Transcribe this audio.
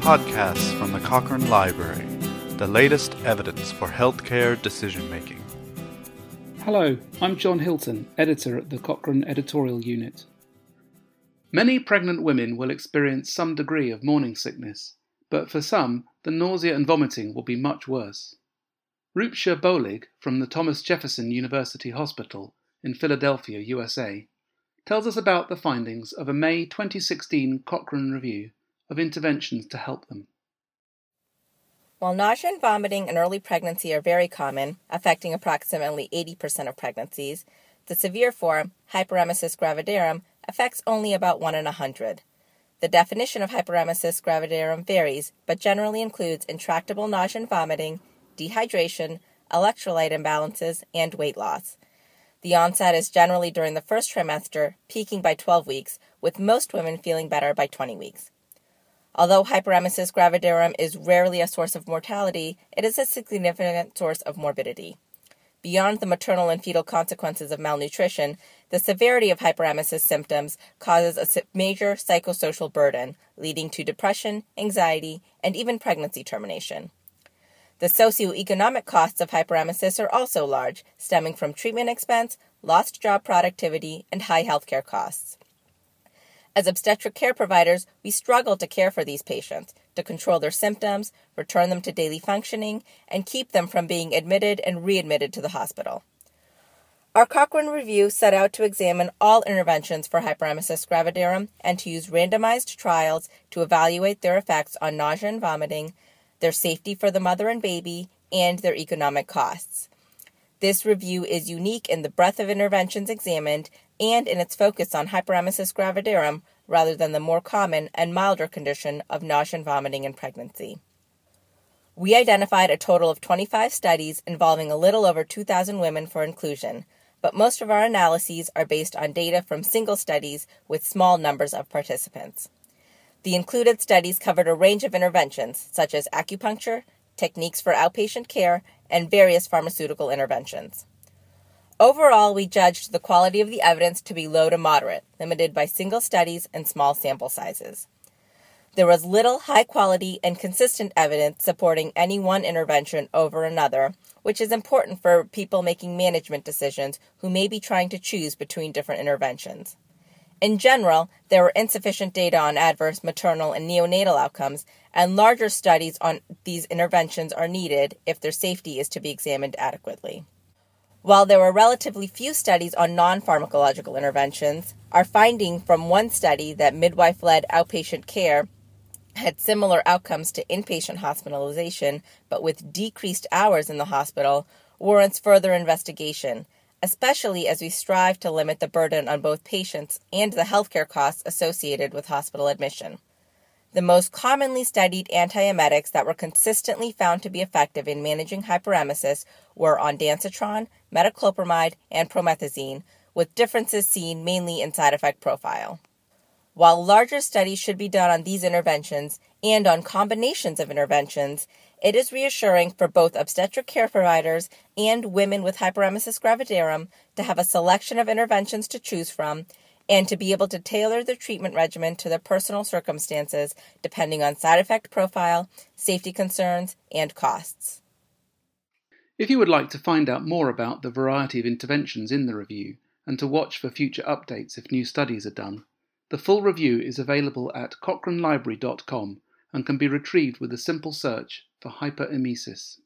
Podcasts from the Cochrane Library, the latest evidence for healthcare decision-making. Hello, I'm John Hilton, editor at the Cochrane Editorial Unit. Many pregnant women will experience some degree of morning sickness, but for some, the nausea and vomiting will be much worse. Rupsha Bolig from the Thomas Jefferson University Hospital in Philadelphia, USA, tells us about the findings of a May 2016 Cochrane review of interventions to help them. While nausea and vomiting in early pregnancy are very common, affecting approximately 80% of pregnancies, the severe form, hyperemesis gravidarum, affects only about 1 in 100. The definition of hyperemesis gravidarum varies, but generally includes intractable nausea and vomiting, dehydration, electrolyte imbalances, and weight loss. The onset is generally during the first trimester, peaking by 12 weeks, with most women feeling better by 20 weeks. Although hyperemesis gravidarum is rarely a source of mortality, it is a significant source of morbidity. Beyond the maternal and fetal consequences of malnutrition, the severity of hyperemesis symptoms causes a major psychosocial burden, leading to depression, anxiety, and even pregnancy termination. The socioeconomic costs of hyperemesis are also large, stemming from treatment expense, lost job productivity, and high healthcare costs. As obstetric care providers, we struggle to care for these patients, to control their symptoms, return them to daily functioning, and keep them from being admitted and readmitted to the hospital. Our Cochrane review set out to examine all interventions for hyperemesis gravidarum and to use randomized trials to evaluate their effects on nausea and vomiting, their safety for the mother and baby, and their economic costs. This review is unique in the breadth of interventions examined and in its focus on hyperemesis gravidarum rather than the more common and milder condition of nausea and vomiting in pregnancy. We identified a total of 25 studies involving a little over 2,000 women for inclusion, but most of our analyses are based on data from single studies with small numbers of participants. The included studies covered a range of interventions, such as acupuncture, techniques for outpatient care, and various pharmaceutical interventions. Overall, we judged the quality of the evidence to be low to moderate, limited by single studies and small sample sizes. There was little high-quality and consistent evidence supporting any one intervention over another, which is important for people making management decisions who may be trying to choose between different interventions. In general, there were insufficient data on adverse maternal and neonatal outcomes, and larger studies on these interventions are needed if their safety is to be examined adequately. While there were relatively few studies on non-pharmacological interventions, our finding from one study that midwife-led outpatient care had similar outcomes to inpatient hospitalization, but with decreased hours in the hospital, warrants further investigation, especially as we strive to limit the burden on both patients and the healthcare costs associated with hospital admission. The most commonly studied antiemetics that were consistently found to be effective in managing hyperemesis were ondansetron, metoclopramide, and promethazine, with differences seen mainly in side effect profile. While larger studies should be done on these interventions and on combinations of interventions, it is reassuring for both obstetric care providers and women with hyperemesis gravidarum to have a selection of interventions to choose from and to be able to tailor their treatment regimen to their personal circumstances depending on side effect profile, safety concerns, and costs. If you would like to find out more about the variety of interventions in the review and to watch for future updates if new studies are done, the full review is available at cochranelibrary.com and can be retrieved with a simple search for hyperemesis.